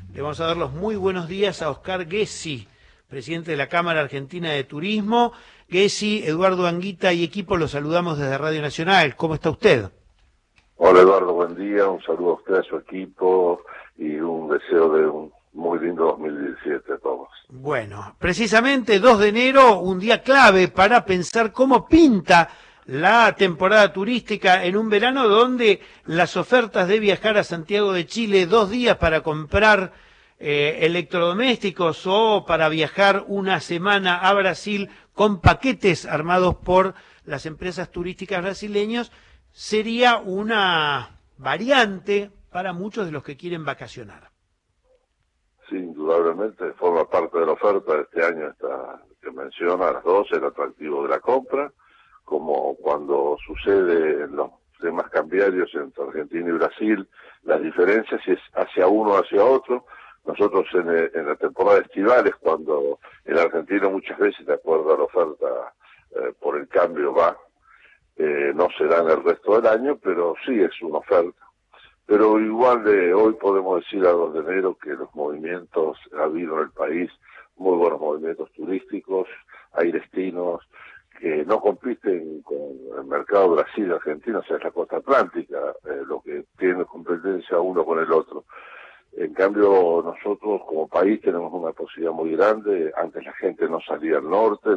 Le vamos a dar los muy buenos días a Oscar Gessi, presidente de la Cámara Argentina de Turismo. Gessi, Eduardo Anguita y equipo, los saludamos desde Radio Nacional. ¿Cómo está usted? Hola Eduardo, buen día, un saludo a usted, a su equipo y un deseo de un muy lindo 2017 a todos. Bueno, precisamente 2 de enero, un día clave para pensar cómo pinta la temporada turística en un verano donde las ofertas de viajar a Santiago de Chile 2 días para comprar electrodomésticos o para viajar una semana a Brasil con paquetes armados por las empresas turísticas brasileñas sería una variante para muchos de los que quieren vacacionar. Sí, indudablemente forma parte de la oferta de este año esta que menciona, las dos, el atractivo de la compra, como cuando sucede en los temas cambiarios entre Argentina y Brasil, las diferencias si es hacia uno o hacia otro. Nosotros en la temporada estival es cuando el argentino muchas veces, de acuerdo a la oferta, por el cambio va, no se da en el resto del año, pero sí es una oferta. Pero igual hoy podemos decir a 2 de enero que los movimientos, ha habido en el país muy buenos movimientos turísticos, hay destinos que no compiten con el mercado Brasil-Argentina, o sea, es la costa atlántica, lo que tiene competencia uno con el otro. En cambio, nosotros como país tenemos una posibilidad muy grande. Antes la gente no salía al norte,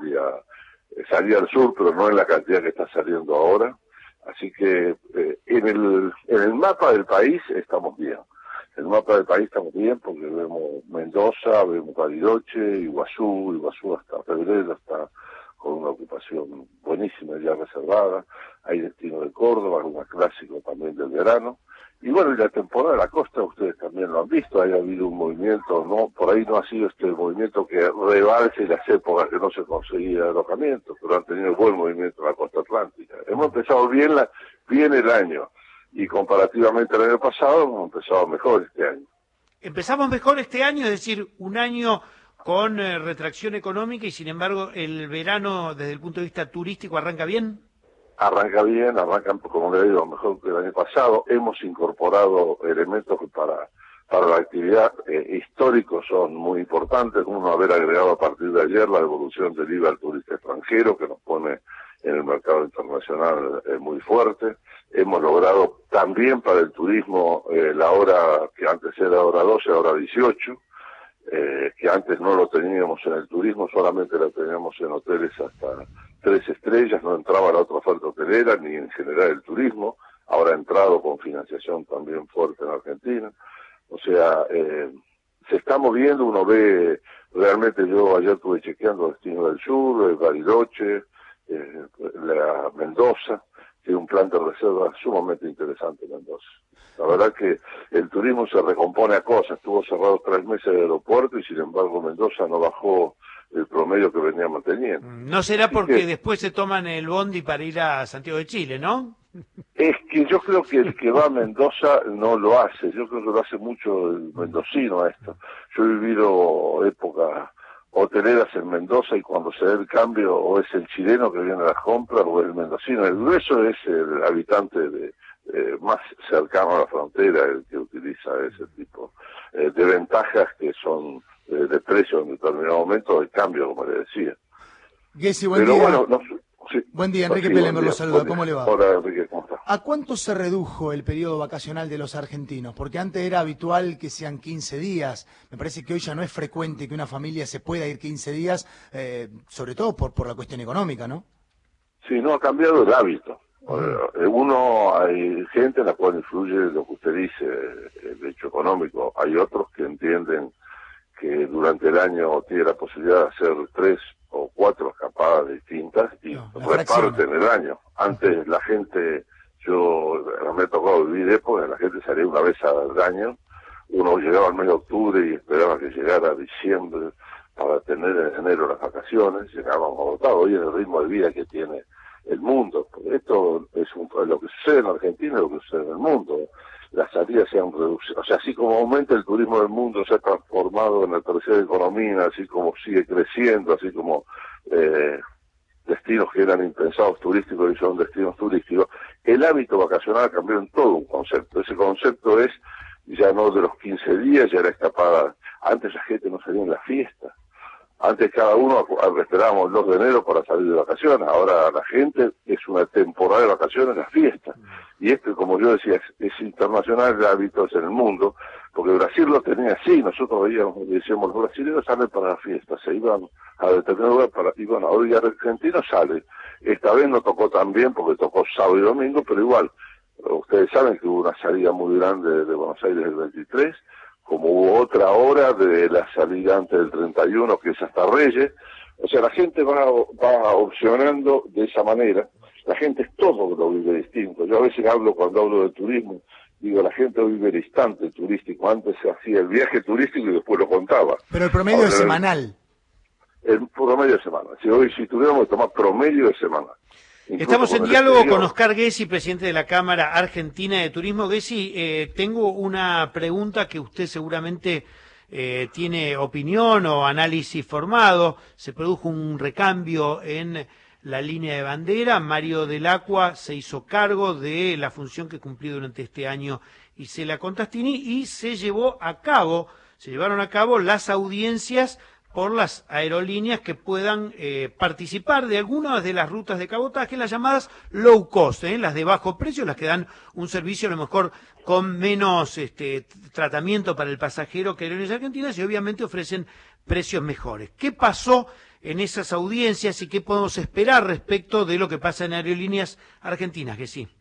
salía al sur, pero no en la cantidad que está saliendo ahora. Así que en el mapa del país estamos bien. En el mapa del país estamos bien porque vemos Mendoza, vemos Bariloche, Iguazú hasta febrero está con una ocupación buenísima ya reservada. Hay destino de Córdoba, un clásico también del verano. Y bueno, y la temporada de la costa, ustedes también lo han visto, ha habido un movimiento, no, por ahí no ha sido este movimiento que rebalse las épocas que no se conseguía alojamiento, pero han tenido buen movimiento en la costa atlántica. Hemos empezado bien el año, y comparativamente al año pasado, hemos empezado mejor este año. Empezamos mejor este año, es decir, un año con retracción económica y sin embargo el verano desde el punto de vista turístico arranca bien. Arranca bien, arranca, como le digo, mejor que el año pasado. Hemos incorporado elementos que para la actividad históricos son muy importantes. Uno, haber agregado a partir de ayer la devolución del IVA al turista extranjero, que nos pone en el mercado internacional muy fuerte. Hemos logrado también para el turismo la hora que antes era hora 12, ahora 18. Que antes no lo teníamos en el turismo, solamente lo teníamos en hoteles hasta 3 estrellas, no entraba la otra oferta hotelera ni en general el turismo. Ahora ha entrado con financiación también fuerte en Argentina. O sea, se está moviendo, uno ve, realmente yo ayer estuve chequeando Destino del Sur, Bariloche, la Mendoza, tiene un plan de reserva sumamente interesante Mendoza. La verdad que el turismo se recompone a cosas, estuvo cerrado 3 meses de aeropuerto y sin embargo Mendoza no bajó el promedio que venía manteniendo. No será porque después se toman el bondi para ir a Santiago de Chile, ¿no? Es que yo creo que el que va a Mendoza no lo hace, yo creo que lo hace mucho el mendocino a esto. Yo he vivido épocas hoteleras en Mendoza y cuando se da el cambio o es el chileno que viene a las compras o el mendocino, el grueso es el habitante más cercano a la frontera el que utiliza ese tipo de ventajas que son de precio en determinado momento de cambio, como le decía. Gessi, buen Pero día. bueno, sí. Buen día, Enrique Sí, Pelengo lo saluda. ¿Cómo le va? Hola, Enrique, ¿cómo está? ¿A cuánto se redujo el periodo vacacional de los argentinos? Porque antes era habitual que sean 15 días. Me parece que hoy ya no es frecuente que una familia se pueda ir 15 días, sobre todo por la cuestión económica, ¿no? Sí, no, ha cambiado el hábito. Hay gente en la cual influye lo que usted dice, el hecho económico. Hay otros que entienden que durante el año tiene la posibilidad de hacer 3 o 4 escapadas distintas y reparten el año. Antes la gente, me ha tocado vivir épocas, la gente salía una vez al año, uno llegaba al mes de octubre y esperaba que llegara diciembre para tener en enero las vacaciones, llegábamos agotados. Hoy en el ritmo de vida que tiene el mundo, esto es lo que sucede en Argentina, lo que sucede en el mundo. Las salidas se han reducido, o sea, así como aumenta el turismo del mundo, se ha transformado en la tercera economía, así como sigue creciendo, así como destinos que eran impensados turísticos y son destinos turísticos, el hábito vacacional cambió en todo un concepto. Ese concepto es ya no de los 15 días, ya era escapada. Antes la gente no salía en la fiesta. Antes cada uno esperábamos el 2 de enero para salir de vacaciones. Ahora la gente es una temporada de vacaciones en la fiesta. Y esto, como yo decía, es internacional de hábitos en el mundo, porque Brasil lo tenía así. Nosotros veíamos, decíamos, los brasileños salen para la fiesta, se iban a determinado lugar y bueno, ahora ya el argentino sale. Esta vez no tocó tan bien porque tocó sábado y domingo, pero igual, ustedes saben que hubo una salida muy grande de Buenos Aires el 23, como hubo otra hora de la salida antes del 31, que es hasta Reyes. O sea, la gente va opcionando de esa manera. La gente es todo lo vive distinto. Yo a veces cuando hablo de turismo, digo, la gente vive el instante turístico. Antes se hacía el viaje turístico y después lo contaba. Pero el promedio ahora, es semanal. El promedio de semana. Si tuviéramos que tomar promedio de semana. Estamos en diálogo con Oscar Gessi, presidente de la Cámara Argentina de Turismo. Gessi, tengo una pregunta que usted seguramente tiene opinión o análisis formado. Se produjo un recambio en la línea de bandera. Mario del Acqua se hizo cargo de la función que cumplió durante este año Isela Contastini y se llevaron a cabo las audiencias por las aerolíneas que puedan participar de algunas de las rutas de cabotaje, las llamadas low cost, las de bajo precio, las que dan un servicio a lo mejor con menos tratamiento para el pasajero que Aerolíneas Argentinas y obviamente ofrecen precios mejores. ¿Qué pasó en esas audiencias y qué podemos esperar respecto de lo que pasa en Aerolíneas Argentinas? Que sí.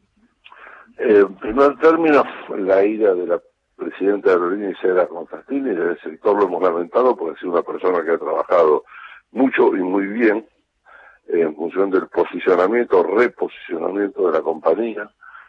En primer término, la ida de la presidente de Aerolíneas Isela Contastini, y del sector lo hemos lamentado porque ha sido una persona que ha trabajado mucho y muy bien en función del reposicionamiento de la compañía,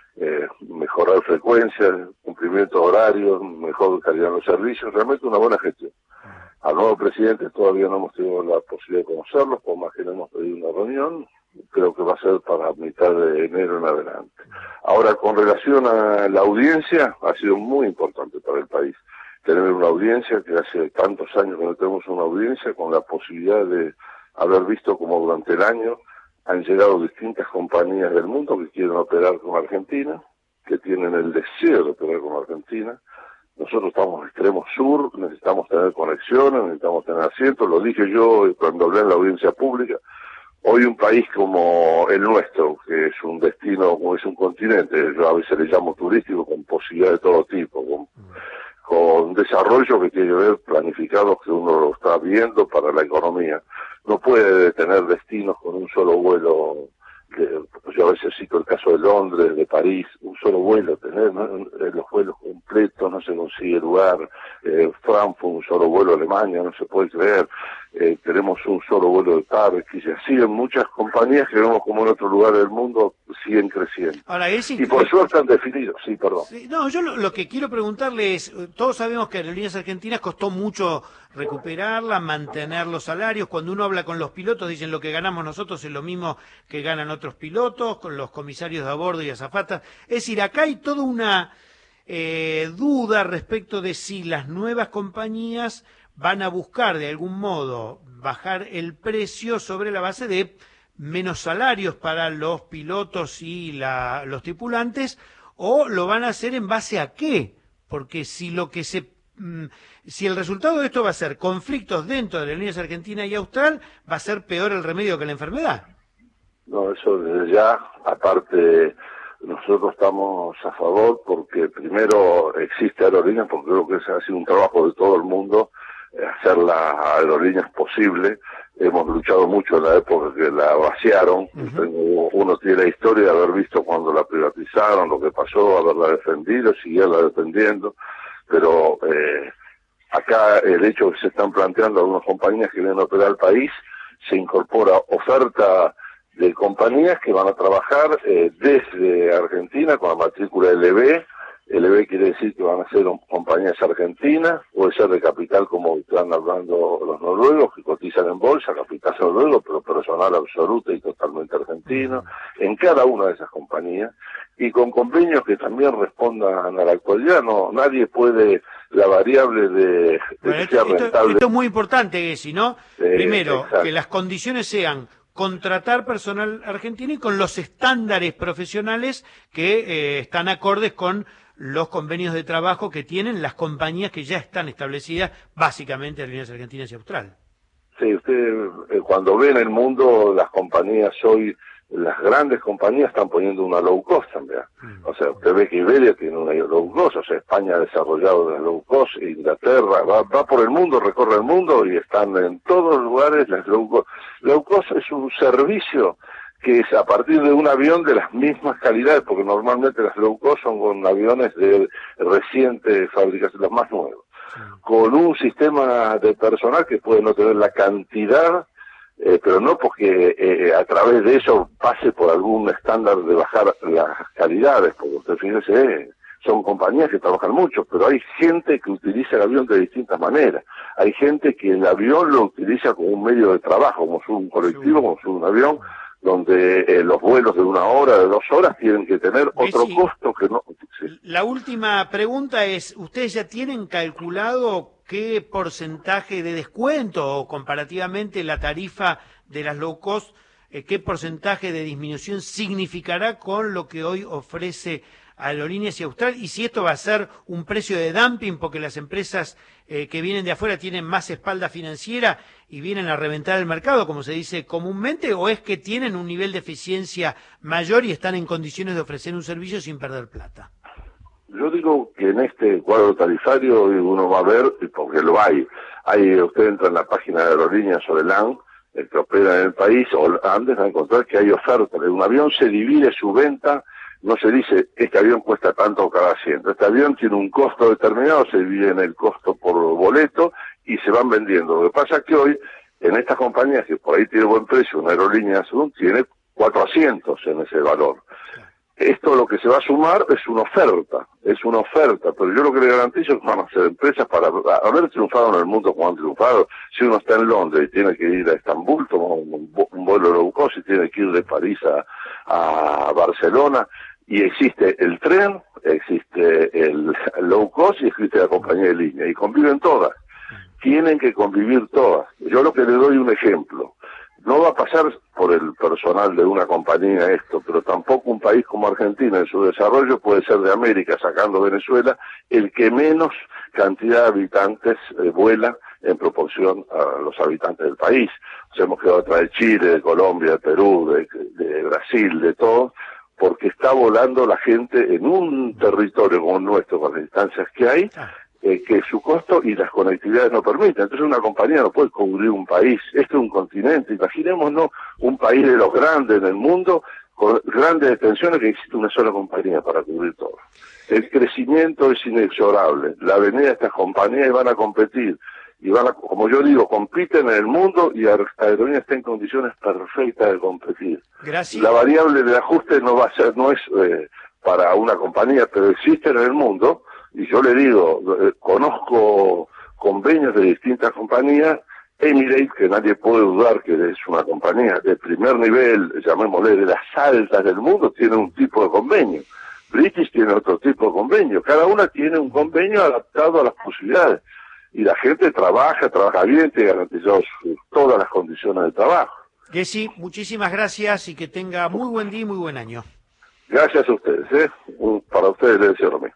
mejorar frecuencias, cumplimiento de horarios, mejor calidad de los servicios, realmente una buena gestión. Al nuevo presidente todavía no hemos tenido la posibilidad de conocerlo, por más que le hemos pedido una reunión, creo que va a ser para mitad de enero en adelante. Ahora, con relación a la audiencia, ha sido muy importante para el país tener una audiencia, que hace tantos años que no tenemos una audiencia, con la posibilidad de haber visto como durante el año han llegado distintas compañías del mundo que quieren operar con Argentina, que tienen el deseo de operar con Argentina. Nosotros estamos en extremo sur, necesitamos tener conexiones, necesitamos tener asientos, lo dije yo cuando hablé en la audiencia pública. Hoy un país como el nuestro, que es un destino, como es un continente, yo a veces le llamo turístico, con posibilidades de todo tipo, con desarrollo que tiene que ver planificados que uno lo está viendo para la economía. No puede tener destinos con un solo vuelo. Yo a veces cito el caso de Londres, de París, un solo vuelo tener, ¿no? Los vuelos completos no se consigue lugar, Frankfurt, un solo vuelo a Alemania, no se puede creer, tenemos un solo vuelo de Tarek, y así en muchas compañías que vemos como en otro lugar del mundo siguen creciendo. Ahora, y por suerte han definido, sí, perdón. Sí, no, yo lo que quiero preguntarle es, todos sabemos que Aerolíneas Argentinas costó mucho recuperarla, mantener los salarios. Cuando uno habla con los pilotos dicen lo que ganamos nosotros es lo mismo que ganan otros pilotos, con los comisarios de a bordo y azafatas. Es decir, acá hay toda una duda respecto de si las nuevas compañías van a buscar de algún modo bajar el precio sobre la base de menos salarios para los pilotos y los tripulantes, o lo van a hacer en base a qué, porque si el resultado de esto va a ser conflictos dentro de las líneas Argentina y Austral, va a ser peor el remedio que la enfermedad. No, eso desde ya, aparte, nosotros estamos a favor porque primero existe aerolíneas, porque creo que ese ha sido un trabajo de todo el mundo, hacer las aerolíneas posible. Hemos luchado mucho en la época que la vaciaron. Uno tiene la historia de haber visto cuando la privatizaron, lo que pasó, haberla defendido, seguirla defendiendo, pero acá el hecho que se están planteando algunas compañías que vienen a operar al país, se incorpora oferta de compañías que van a trabajar desde Argentina con la matrícula LB. LB quiere decir que van a ser compañías argentinas, puede ser de capital como están hablando los noruegos, que cotizan en bolsa, capital noruego, pero personal absoluto y totalmente argentino, en cada una de esas compañías, y con convenios que también respondan a la actualidad. No, nadie puede, la variable de bueno, que sea rentable. Esto es muy importante, Gessi, ¿no? Primero, exacto. Que las condiciones sean contratar personal argentino y con los estándares profesionales que están acordes con los convenios de trabajo que tienen las compañías que ya están establecidas, básicamente Aerolíneas Argentinas y Austral. Sí, usted cuando ve en el mundo las compañías hoy, las grandes compañías están poniendo una low cost también. O sea, usted ve que Iberia tiene una low cost, o sea, España ha desarrollado la low cost, Inglaterra va por el mundo, recorre el mundo y están en todos los lugares las low cost. Low cost es un servicio que es a partir de un avión de las mismas calidades, porque normalmente las low cost son con aviones de reciente fabricación, los más nuevos, con un sistema de personal que puede no tener la cantidad, pero no porque a través de eso pase por algún estándar de bajar las calidades, porque usted fíjese, son compañías que trabajan mucho, pero hay gente que utiliza el avión de distintas maneras. Hay gente que el avión lo utiliza como un medio de trabajo, como un colectivo, como un avión, donde los vuelos de 1 hora, de 2 horas, tienen que tener otro costo que no... Sí. La última pregunta es, ¿ustedes ya tienen calculado qué porcentaje de descuento o comparativamente la tarifa de las low cost, qué porcentaje de disminución significará con lo que hoy ofrece Aerolíneas y Austral? Y si esto va a ser un precio de dumping porque las empresas que vienen de afuera tienen más espalda financiera y vienen a reventar el mercado, como se dice comúnmente, o es que tienen un nivel de eficiencia mayor y están en condiciones de ofrecer un servicio sin perder plata. Yo digo que en este cuadro tarifario uno va a ver, porque lo hay, usted entra en la página de Aerolíneas o de LAN, el que opera en el país, o antes va a encontrar que hay ofertas. Un avión se divide su venta, no se dice, este avión cuesta tanto cada asiento. Este avión tiene un costo determinado, se divide en el costo por boleto y se van vendiendo. Lo que pasa es que hoy, en estas compañías que por ahí tiene buen precio, una aerolínea azul tiene 4 asientos en ese valor. Esto lo que se va a sumar es una oferta, pero yo lo que le garantizo es que van a ser empresas para haber triunfado en el mundo como han triunfado. Si uno está en Londres y tiene que ir a Estambul, toma un vuelo low cost y tiene que ir de París a Barcelona, y existe el tren, existe el low cost y existe la compañía de línea, y conviven todas. Tienen que convivir todas. Yo lo que le doy un ejemplo. No va a pasar por el personal de una compañía esto, pero tampoco un país como Argentina en su desarrollo puede ser de América, sacando Venezuela, el que menos cantidad de habitantes vuela en proporción a los habitantes del país. O sea, hemos quedado atrás de Chile, de Colombia, de Perú, de Brasil, de todo, porque está volando la gente en un territorio como el nuestro, con las distancias que hay, que su costo y las conectividades no permiten. Entonces una compañía no puede cubrir un país. Este es un continente. Imaginémonos un país de los grandes del mundo, con grandes extensiones, que existe una sola compañía para cubrir todo. El crecimiento es inexorable. La venida de estas compañías van a competir. Y van a, como yo digo, compiten en el mundo y Aerolíneas está en condiciones perfectas de competir. Gracias. La variable de ajuste no es para una compañía, pero existe en el mundo. Y yo le digo, conozco convenios de distintas compañías. Emirates, que nadie puede dudar que es una compañía de primer nivel, llamémosle de las altas del mundo, tiene un tipo de convenio. British tiene otro tipo de convenio. Cada una tiene un convenio adaptado a las posibilidades. Y la gente trabaja bien, te garantizamos todas las condiciones de trabajo. Gessi, muchísimas gracias y que tenga muy buen día y muy buen año. Gracias a ustedes, Para ustedes les deseo lo mismo.